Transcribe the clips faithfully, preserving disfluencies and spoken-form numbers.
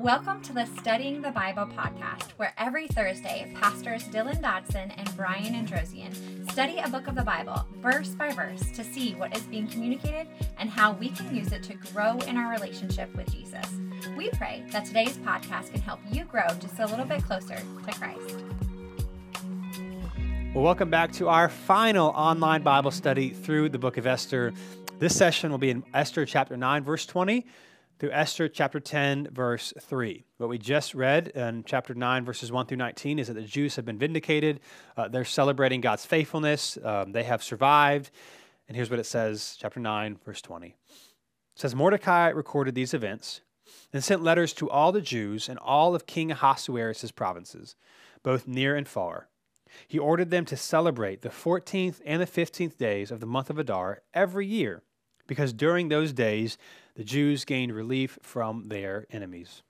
Welcome to the Studying the Bible podcast, where every Thursday, Pastors Dylan Dodson and Brian Androsian study a book of the Bible, verse by verse, to see what is being communicated and how we can use it to grow in our relationship with Jesus. We pray that today's podcast can help you grow just a little bit closer to Christ. Well, welcome back to our final online Bible study through the book of Esther. This session will be in Esther chapter nine, verse twenty, through Esther chapter ten, verse three. What we just read in chapter nine, verses one through nineteen, is that the Jews have been vindicated. Uh, they're celebrating God's faithfulness. Um, they have survived. And here's what it says, chapter nine, verse twenty. It says, Mordecai recorded these events and sent letters to all the Jews and all of King Ahasuerus' provinces, both near and far. He ordered them to celebrate the fourteenth and the fifteenth days of the month of Adar every year, because during those days the Jews gained relief from their enemies.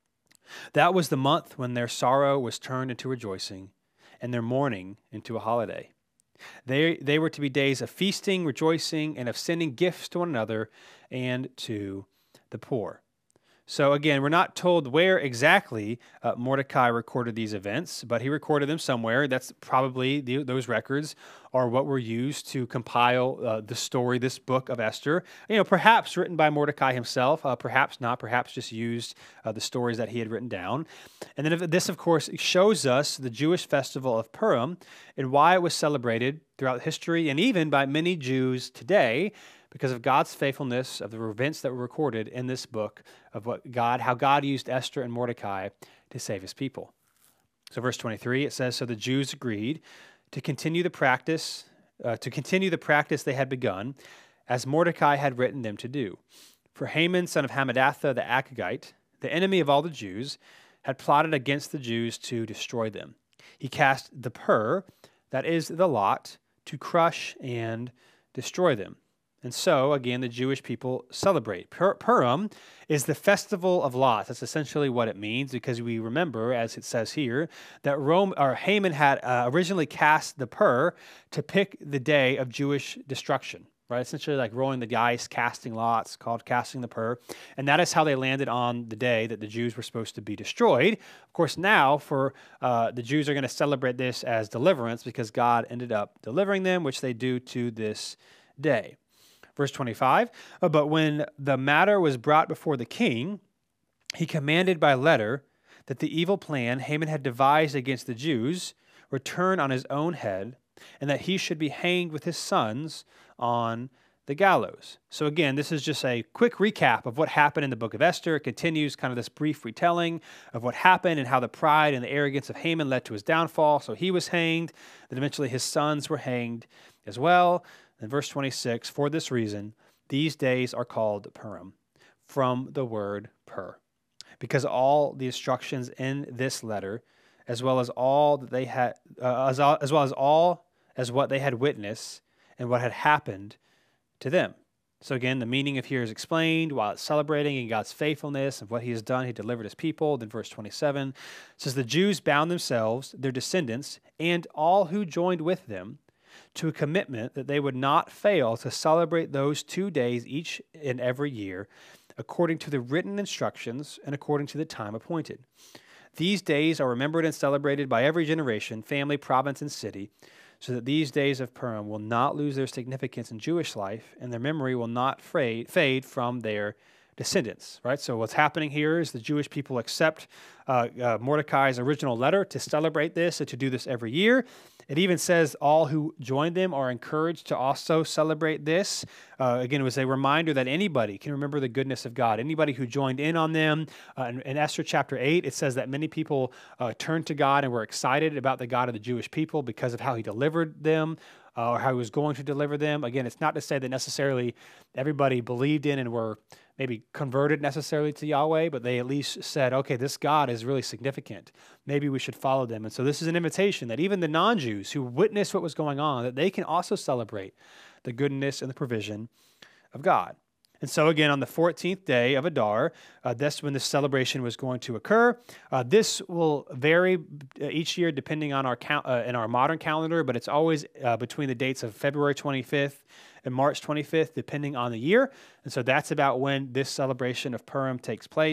That was the month when their sorrow was turned into rejoicing and their mourning into a holiday. They, they were to be days of feasting, rejoicing, and of sending gifts to one another and to the poor. So again, we're not told where exactly uh, Mordecai recorded these events, but he recorded them somewhere. That's probably the, those records are what were used to compile uh, the story, this book of Esther. You know, perhaps written by Mordecai himself, uh, perhaps not, perhaps just used uh, the stories that he had written down. And then if, this, of course, shows us the Jewish festival of Purim and why it was celebrated throughout history and even by many Jews today, because of God's faithfulness of the events that were recorded in this book of what God, how God used Esther and Mordecai to save his people. So verse twenty-three, it says, so the Jews agreed to continue the practice, uh, to continue the practice they had begun, as Mordecai had written them to do. For Haman, son of Hammedatha the Agagite, the enemy of all the Jews, had plotted against the Jews to destroy them. He cast the pur, that is the lot, to crush and destroy them. And so, again, the Jewish people celebrate. Pur- Purim is the festival of lots. That's essentially what it means, because we remember, as it says here, that Rome or Haman had uh, originally cast the pur to pick the day of Jewish destruction, right? Essentially like rolling the dice, casting lots, called casting the pur. And that is how they landed on the day that the Jews were supposed to be destroyed. Of course, now for uh, the Jews are going to celebrate this as deliverance because God ended up delivering them, which they do to this day. Verse twenty-five, but when the matter was brought before the king, he commanded by letter that the evil plan Haman had devised against the Jews return on his own head, and that he should be hanged with his sons on the gallows. So again, this is just a quick recap of what happened in the book of Esther. It continues kind of this brief retelling of what happened and how the pride and the arrogance of Haman led to his downfall. So he was hanged, then eventually his sons were hanged as well. In verse twenty-six, for this reason, these days are called Purim, from the word pur, because all the instructions in this letter, as well as all that they had, uh, as, as well as all as what they had witnessed and what had happened to them. So again, the meaning of here is explained while it's celebrating in God's faithfulness and what he has done. He delivered his people. Then verse twenty-seven says, the Jews bound themselves, their descendants, and all who joined with them, to a commitment that they would not fail to celebrate those two days each and every year, according to the written instructions and according to the time appointed. These days are remembered and celebrated by every generation, family, province, and city, so that these days of Purim will not lose their significance in Jewish life, and their memory will not fade from their descendants, right? So what's happening here is the Jewish people accept uh, uh, Mordecai's original letter to celebrate this and to do this every year. It even says all who join them are encouraged to also celebrate this. Uh, again, it was a reminder that anybody can remember the goodness of God. Anybody who joined in on them. Uh, in, in Esther chapter eight, it says that many people uh, turned to God and were excited about the God of the Jewish people because of how he delivered them, uh, or how he was going to deliver them. Again, it's not to say that necessarily everybody believed in and were maybe converted necessarily to Yahweh, but they at least said, okay, this God is really significant. Maybe we should follow them. And so this is an invitation that even the non-Jews who witnessed what was going on, that they can also celebrate the goodness and the provision of God. And so again, on the fourteenth day of Adar, uh, that's when this celebration was going to occur. Uh, this will vary each year depending on our count, uh, in our modern calendar, but it's always uh, between the dates of February twenty-fifth and March twenty-fifth, depending on the year. And so that's about when this celebration of Purim takes place.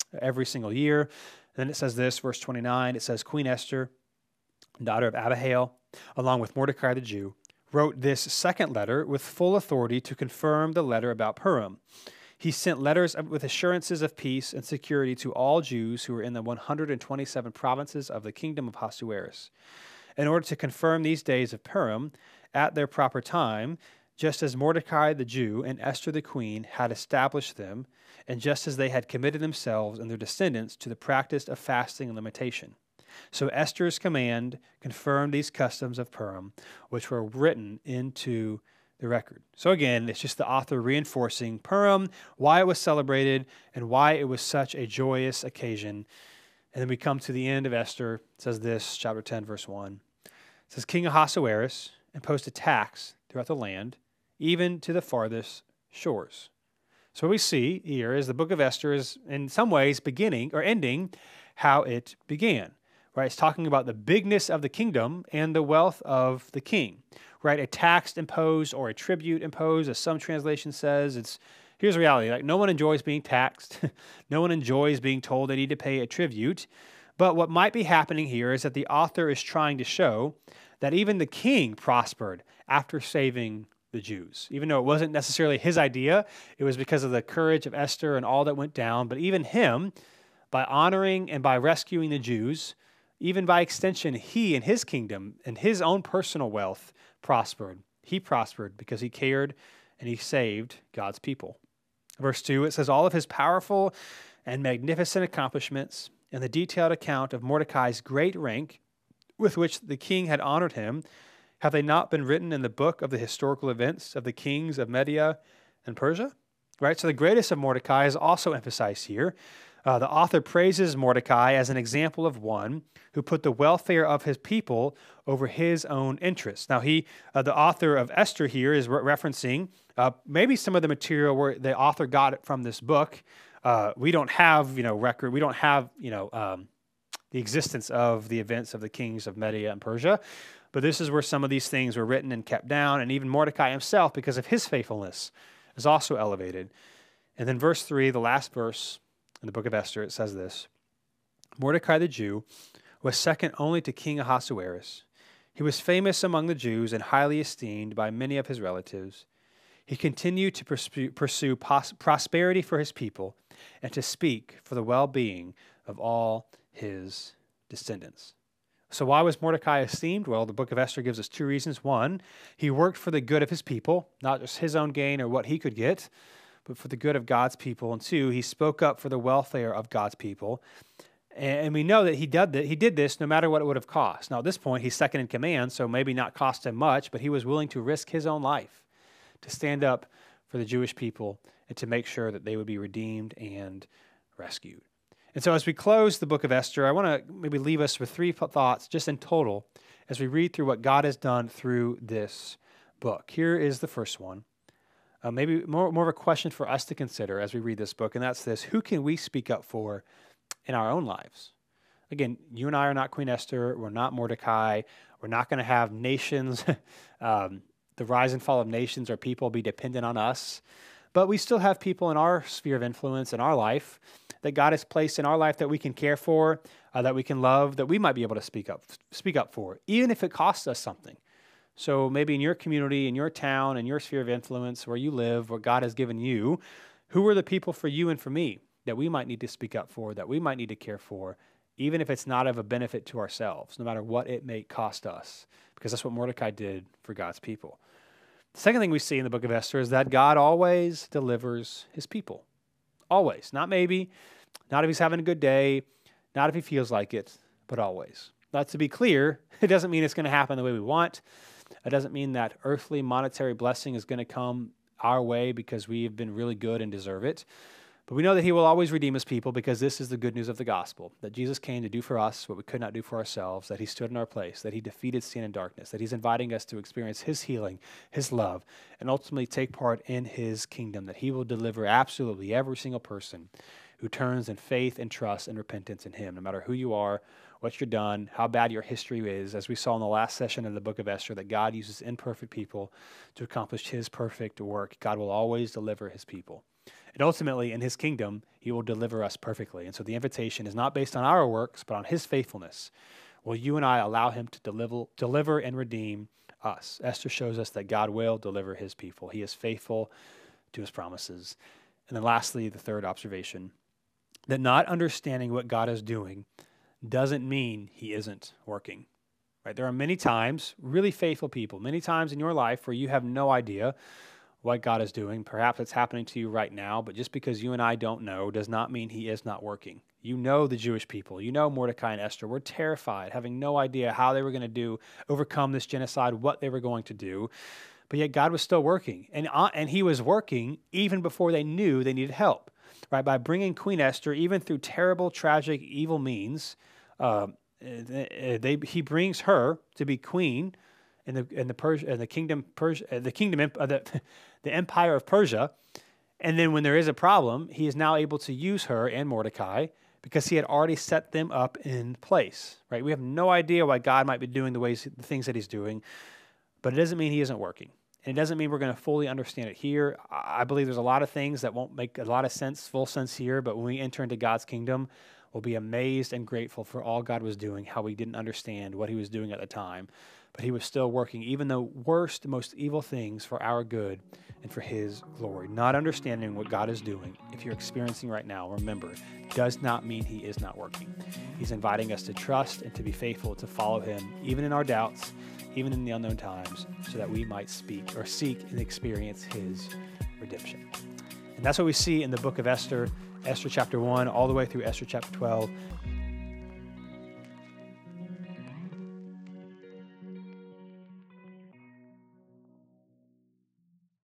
every single year. And then it says this, verse twenty-nine, it says, Queen Esther, daughter of Abihail, along with Mordecai the Jew, wrote this second letter with full authority to confirm the letter about Purim. He sent letters with assurances of peace and security to all Jews who were in the one hundred twenty-seven provinces of the kingdom of Ahasuerus, in order to confirm these days of Purim at their proper time, just as Mordecai the Jew and Esther the queen had established them, and just as they had committed themselves and their descendants to the practice of fasting and limitation. So Esther's command confirmed these customs of Purim, which were written into the record. So again, it's just the author reinforcing Purim, why it was celebrated, and why it was such a joyous occasion. And then we come to the end of Esther. It says this, chapter ten, verse one. It says, King Ahasuerus imposed a tax throughout the land, even to the farthest shores. So what we see here is the book of Esther is in some ways beginning or ending how it began. Right? It's talking about the bigness of the kingdom and the wealth of the king. Right? A tax imposed or a tribute imposed, as some translation says. It's here's the reality. Like, no one enjoys being taxed. No one enjoys being told they need to pay a tribute. But what might be happening here is that the author is trying to show that even the king prospered after saving the Jews. Even though it wasn't necessarily his idea, it was because of the courage of Esther and all that went down. But even him, by honoring and by rescuing the Jews, even by extension, he and his kingdom and his own personal wealth prospered. He prospered because he cared and he saved God's people. Verse two, it says, all of his powerful and magnificent accomplishments and the detailed account of Mordecai's great rank with which the king had honored him, have they not been written in the book of the historical events of the kings of Media and Persia? Right? So the greatness of Mordecai is also emphasized here. Uh, the author praises Mordecai as an example of one who put the welfare of his people over his own interests. Now, he, uh, the author of Esther here is re- referencing uh, maybe some of the material where the author got it from this book. Uh, we don't have, you know, record. We don't have, you know, um, the existence of the events of the kings of Media and Persia. But this is where some of these things were written and kept down. And even Mordecai himself, because of his faithfulness, is also elevated. And then verse three, the last verse in the book of Esther, it says this, Mordecai the Jew was second only to King Ahasuerus. He was famous among the Jews and highly esteemed by many of his relatives. He continued to pursue, pursue pos- prosperity for his people and to speak for the well-being of all his descendants. So why was Mordecai esteemed? Well, the book of Esther gives us two reasons. One, he worked for the good of his people, not just his own gain or what he could get, but for the good of God's people. And two, he spoke up for the welfare of God's people. And we know that he did that. He did this no matter what it would have cost. Now, at this point, he's second in command, so maybe not cost him much, but he was willing to risk his own life to stand up for the Jewish people and to make sure that they would be redeemed and rescued. And so as we close the book of Esther, I want to maybe leave us with three thoughts just in total as we read through what God has done through this book. Here is the first one. Uh, maybe more, more of a question for us to consider as we read this book, and that's this: who can we speak up for in our own lives? Again, you and I are not Queen Esther. We're not Mordecai. We're not going to have nations, um, the rise and fall of nations or people be dependent on us. But we still have people in our sphere of influence in our life that God has placed in our life that we can care for, uh, that we can love, that we might be able to speak up, speak up for, even if it costs us something. So maybe in your community, in your town, in your sphere of influence, where you live, where God has given you, who are the people for you and for me that we might need to speak up for, that we might need to care for, even if it's not of a benefit to ourselves, no matter what it may cost us, because that's what Mordecai did for God's people. The second thing we see in the book of Esther is that God always delivers his people. Always. Not maybe, not if he's having a good day, not if he feels like it, but always. Now, to be clear, it doesn't mean it's going to happen the way we want. It doesn't mean that earthly monetary blessing is going to come our way because we have been really good and deserve it. But we know that he will always redeem his people because this is the good news of the gospel, that Jesus came to do for us what we could not do for ourselves, that he stood in our place, that he defeated sin and darkness, that he's inviting us to experience his healing, his love, and ultimately take part in his kingdom, that he will deliver absolutely every single person who turns in faith and trust and repentance in him, no matter who you are, what you've done, how bad your history is. As we saw in the last session in the book of Esther, that God uses imperfect people to accomplish his perfect work. God will always deliver his people. And ultimately, in his kingdom, he will deliver us perfectly. And so the invitation is not based on our works, but on his faithfulness. Will you and I allow him to deliver, deliver and redeem us? Esther shows us that God will deliver his people. He is faithful to his promises. And then lastly, the third observation, that not understanding what God is doing doesn't mean he isn't working. Right? There are many times, really faithful people, many times in your life where you have no idea what God is doing. Perhaps it's happening to you right now, but just because you and I don't know does not mean he is not working. You know the Jewish people. You know Mordecai and Esther were terrified, having no idea how they were going to do, overcome this genocide, what they were going to do. But yet God was still working. And, uh, and he was working even before they knew they needed help. Right? By bringing Queen Esther, even through terrible, tragic, evil means, uh, they, he brings her to be queen in the in the Persia, in the kingdom, Persia, the kingdom, uh, the, the empire of Persia. And then when there is a problem, he is now able to use her and Mordecai because he had already set them up in place. Right? We have no idea why God might be doing the ways, the things that he's doing, but it doesn't mean he isn't working. And it doesn't mean we're going to fully understand it here. I believe there's a lot of things that won't make a lot of sense, full sense here, but when we enter into God's kingdom, we'll be amazed and grateful for all God was doing, how we didn't understand what he was doing at the time. But he was still working even the worst, most evil things for our good and for his glory. Not understanding what God is doing, if you're experiencing right now, remember, does not mean he is not working. He's inviting us to trust and to be faithful, to follow him, even in our doubts, even in the unknown times, so that we might speak or seek and experience his redemption. And that's what we see in the book of Esther, Esther chapter one, all the way through Esther chapter twelve.